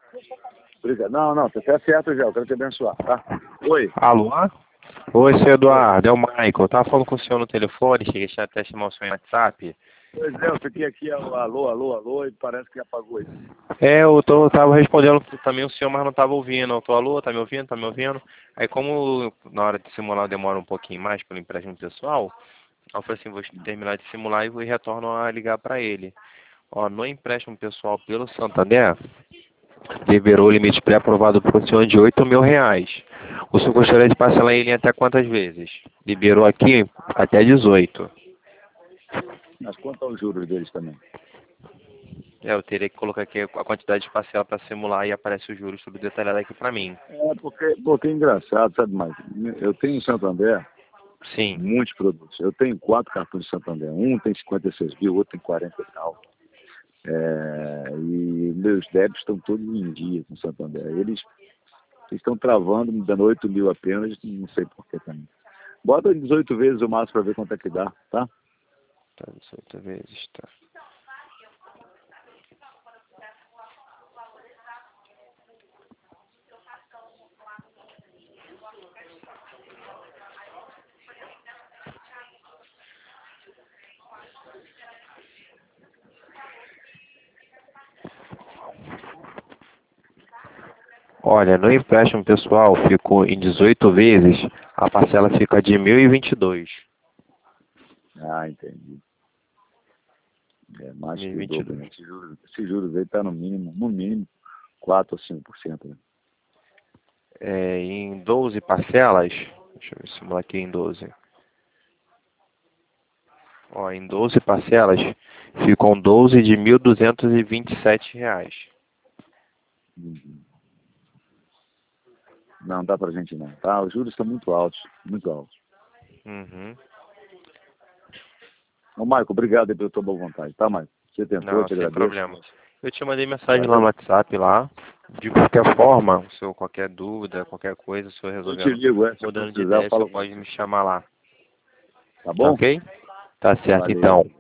Obrigado. Não, tá certo já, eu quero te abençoar, tá? Oi. Alô? Oi, seu Eduardo, é o Michael. Eu tava falando com o senhor no telefone, cheguei até a chamar o senhor em WhatsApp. Pois é, eu fiquei aqui, alô, e parece que apagou aí. Tava respondendo também o senhor, mas não tava ouvindo. Eu tô, alô, tá me ouvindo? Tá me ouvindo? Aí como na hora de simular demora um pouquinho mais pelo empréstimo pessoal, eu falei assim, vou terminar de simular e retorno a ligar para ele. Ó, no empréstimo pessoal pelo Santander, liberou o limite pré-aprovado para o senhor de R$ 8.000. O senhor gostaria de parcelar ele em até quantas vezes? Liberou aqui até 18. Mas quanto aos juros deles também? Eu teria que colocar aqui a quantidade de parcela para simular e aparece os juros tudo detalhado aqui para mim. Porque é engraçado, sabe, mais? Eu tenho em Santander Sim. muitos produtos. Eu tenho 4 cartões de Santander. Um tem 56 mil, outro tem 40 e tal. E meus débitos estão todos em dia com Santander. Eles estão travando, me dando 8 mil apenas, não sei por que também. Bota 18 vezes o máximo para ver quanto é que dá, tá? Tá, 18 vezes, tá. Olha, no empréstimo pessoal ficou em 18 vezes, a parcela fica de 1.022. Ah, entendi. É mais que o dobro, 1.022. né? Esse juros aí tá no mínimo 4 ou 5%, né? Em 12 parcelas, deixa eu simular aqui em 12. Ó, em 12 parcelas, ficam 12 de R$ 1.227. Uhum. Não dá pra gente não, tá? Os juros estão muito altos, muito altos. Uhum. Ô, Marco, obrigado aí pela tua boa vontade, tá, Marco? Você tentou, eu Não, te sem agradeço. problema. Eu te mandei mensagem lá no Valeu. WhatsApp lá. De qualquer forma, se eu qualquer dúvida, qualquer coisa, se eu Eu te resolvendo, ligo, se eu mudando de precisar, eu ideia, você falo com pode você. me chamar lá. Tá Tá bom? ok? Tá certo Valeu. então.